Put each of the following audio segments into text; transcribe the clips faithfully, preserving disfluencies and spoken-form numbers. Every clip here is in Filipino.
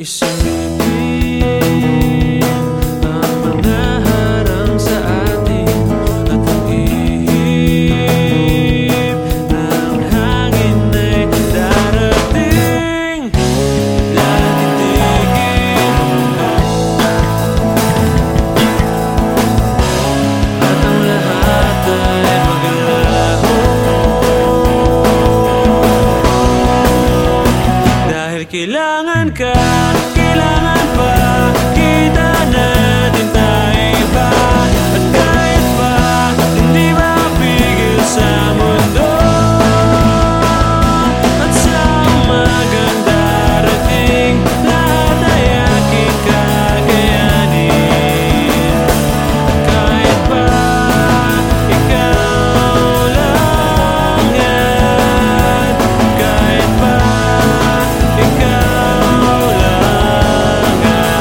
isipin ang mga harang sa atin at ang ihip ng hangin ay darating. Lahat titigil at ang lahat ay maglaho, dahil kailangan ka, kailangan pa kita natin tayo iba. At kahit pa hindi mapigil sa mundo, at sa umagang darating, lahat ay aking kakayanin. Kahit pa ikaw lang yan, kahit pa ikaw lang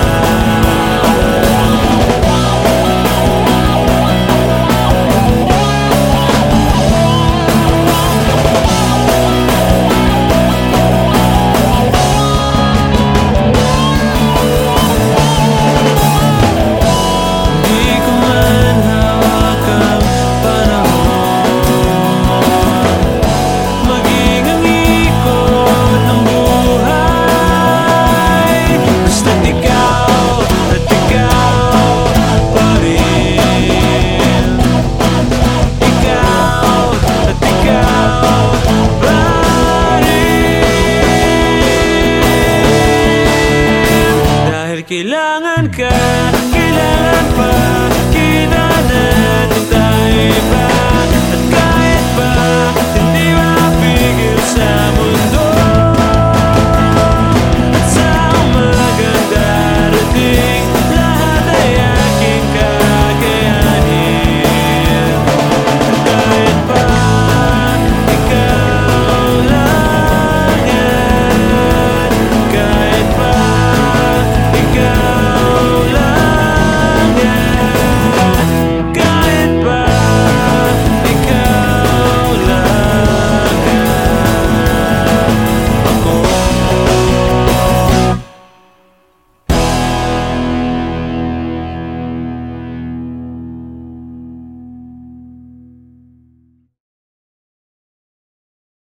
di ko man hawak ang panahon, maging ang ikot ng buhay. Basta't ikaw at ikaw pa rin, ikaw at ikaw pa rin. Dahil kailangan ka, kailangan pa kita natin